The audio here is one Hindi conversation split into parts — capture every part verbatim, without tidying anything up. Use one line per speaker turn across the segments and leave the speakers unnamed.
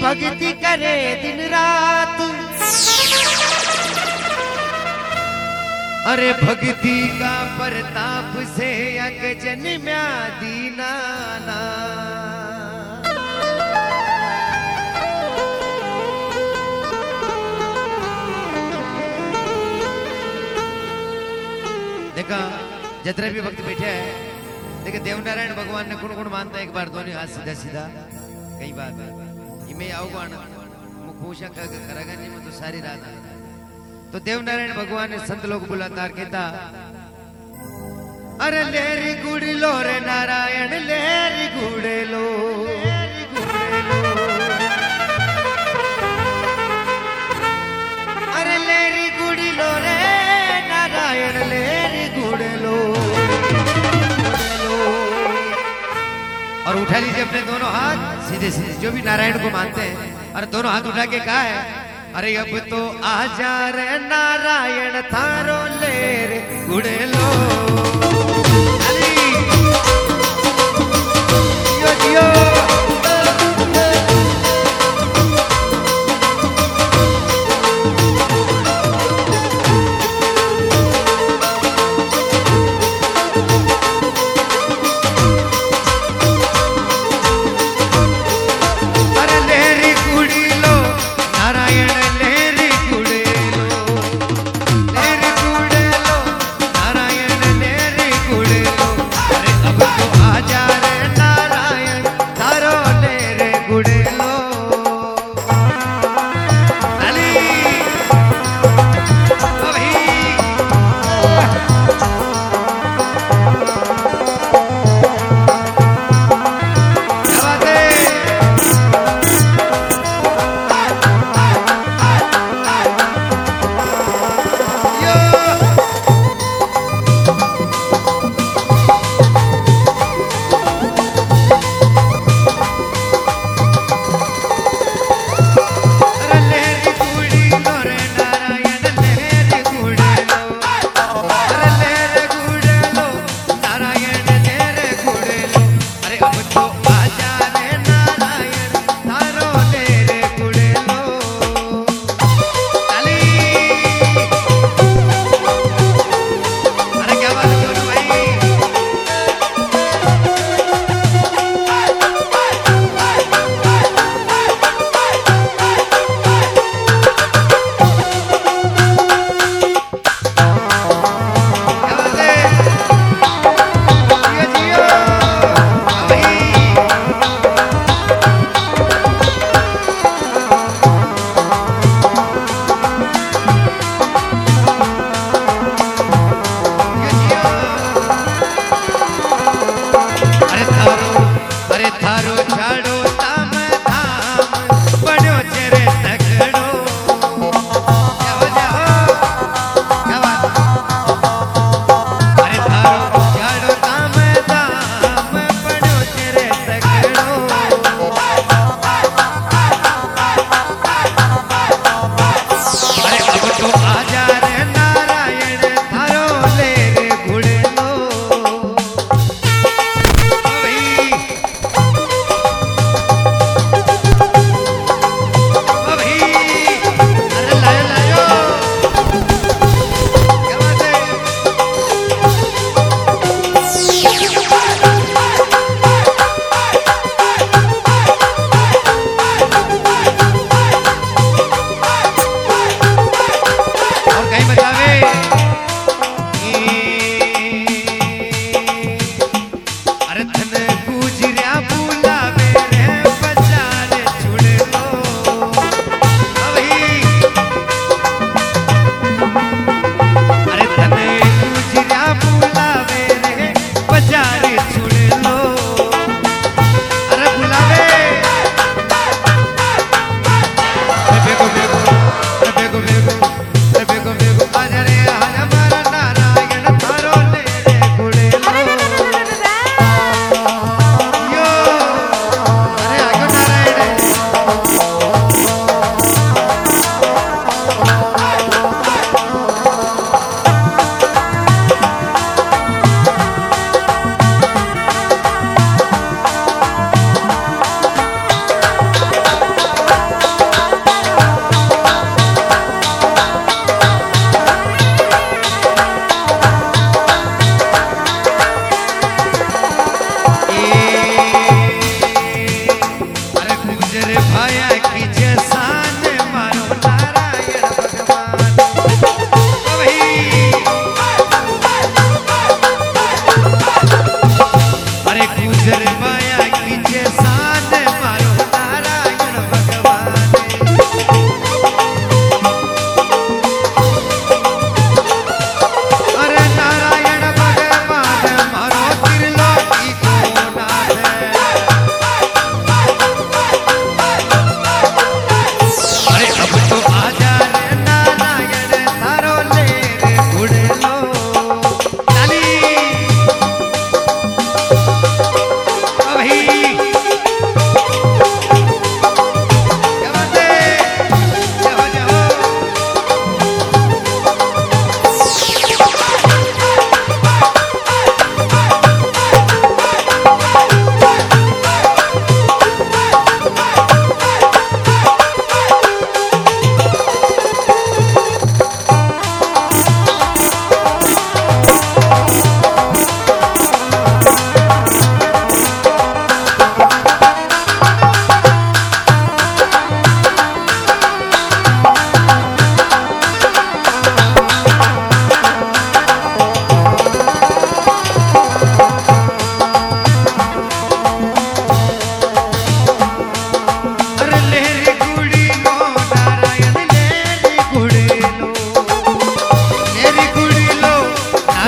भक्ति करे दिन रात। अरे भक्ति का प्रताप से अग जन्म्या दीनाना। देखा जितने भी भक्त बैठे हैं, देखिए देवनारायण भगवान ने कौन कौन मानता है, एक बार दोनों हाथ सीधा सीधा कई बात है मैं आऊंगा मुख पूछा करेगा नहीं मैं तो सारी रात आ। तो देवनारायण भगवान ने संत लोग बुलाता कहता, अरे लेरी गुड़ी लो रे नारायण लेरी गुड़े लो, अरे लेरी गुड़ी लो रे नारायण लेरी गुड़े लो। और उठा लीजिए अपने दोनों हाथ सीधे सीधे, जो भी नारायण को मानते हैं, और दोनों हाथ उठा के कहा है, अरे अब तो आजा रे नारायण थारो लेर गुड़े लो। जियो जियो नारायण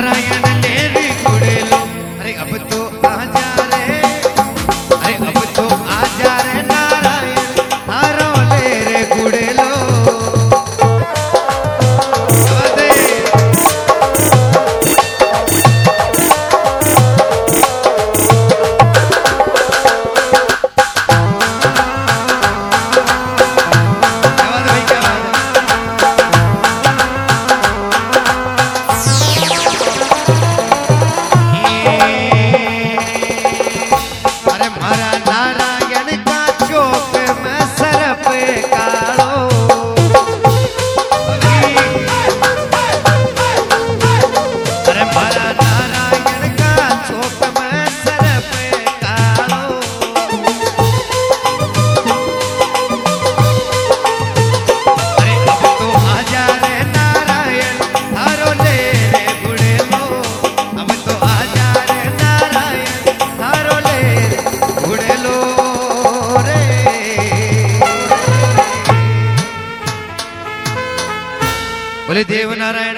नारायण ले रे गुड़ेलो अरे अब तो आ जा रे अरे अब तो आ जा रे नारायण थारो ले रे गुड़ेलो बोले देव नारायण